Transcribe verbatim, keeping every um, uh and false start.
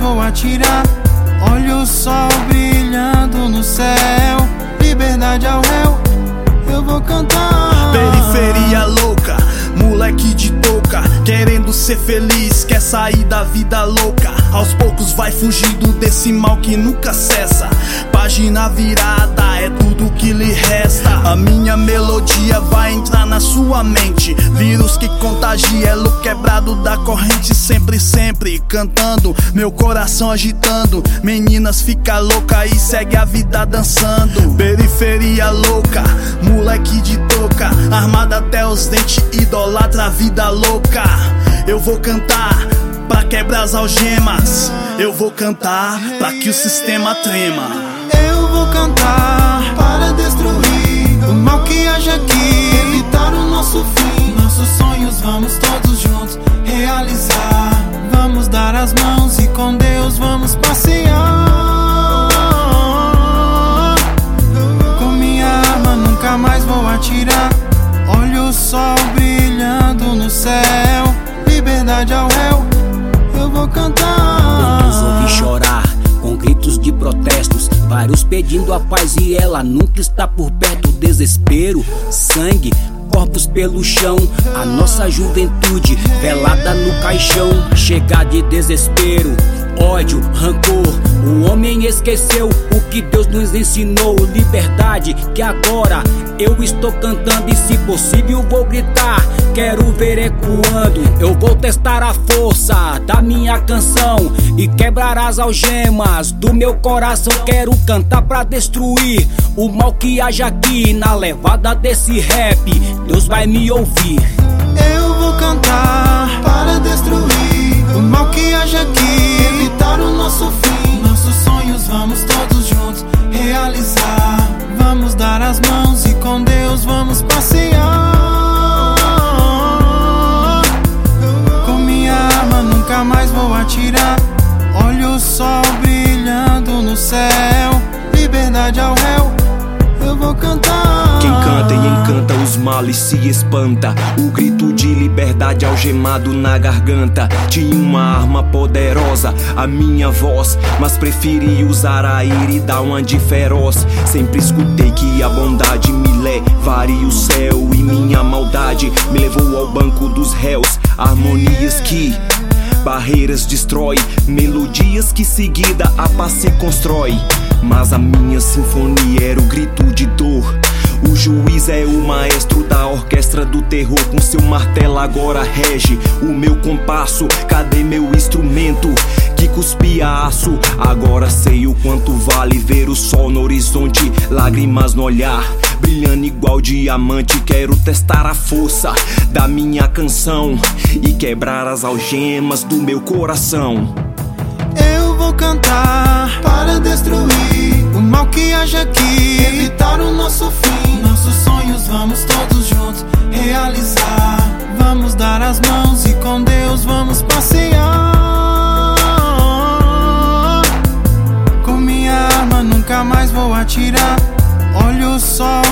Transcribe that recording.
vou atirar. Olha o sol brilhando no céu, liberdade ao réu, eu vou cantar. Periferia louca, moleque de touca, querendo ser feliz, quer sair da vida louca. Aos poucos vai fugindo desse mal que nunca cessa. Página virada é tudo que lhe resta. A minha melodia vai entrar na sua mente. Vírus que contagia, elo quebrado da corrente. Sempre, sempre cantando, meu coração agitando. Meninas fica louca e segue a vida dançando. Periferia louca, moleque de touca, armada até os dentes, idolatra a vida louca. Eu vou cantar pra quebrar as algemas. Eu vou cantar pra que o sistema trema. Eu vou cantar para destruir o mal que haja aqui, evitar o nosso fim. Nossos sonhos vamos todos juntos realizar. Vamos dar as mãos e com Deus vamos passear. Com minha arma nunca mais vou atirar. Olha o sol brilhando no céu, liberdade ao réu, eu vou cantar. Quantos ouvi chorar com gritos de protestos, vários pedindo a paz e ela nunca está por perto. Desespero, sangue, corpos pelo chão, a nossa juventude velada no caixão. Chega de desespero, ódio, rancor, o homem esqueceu o que Deus nos ensinou. Liberdade que agora eu estou cantando e se possível vou gritar, quero ver ecoando. Eu vou testar a força da minha canção e quebrar as algemas do meu coração. Quero cantar pra destruir o mal que haja aqui. Na levada desse rap, Deus vai me ouvir. Eu vou cantar para destruir o mal que haja aqui, evitar o nosso fim. Nossos sonhos vamos todos juntos realizar. Vamos dar as mãos e com Deus vamos passear. Com minha arma nunca mais vou atirar. Olha o sol brilhando no céu, liberdade ao réu, eu vou cantar. Quem canta e encanta os males se espanta. O grito de liberdade algemado na garganta. Tinha uma arma poderosa, a minha voz, mas preferi usar a ira e dar uma de feroz. Sempre escutei que a bondade me levaria o céu e minha maldade me levou ao banco dos réus. Harmonias que barreiras destrói, melodias que seguida a paz se constrói. Mas a minha sinfonia era o grito de dor. O juiz é o maestro da orquestra do terror. Com seu martelo agora rege o meu compasso. Cadê meu instrumento que cuspia aço? Agora sei o quanto vale ver o sol no horizonte, lágrimas no olhar, brilhando igual diamante. Quero testar a força da minha canção e quebrar as algemas do meu coração. Eu vou cantar para destruir o mal que haja aqui, evitar o nosso fim. Nossos sonhos vamos todos juntos realizar. Vamos dar as mãos e com Deus vamos passear. Com minha arma nunca mais vou atirar. Olha o sol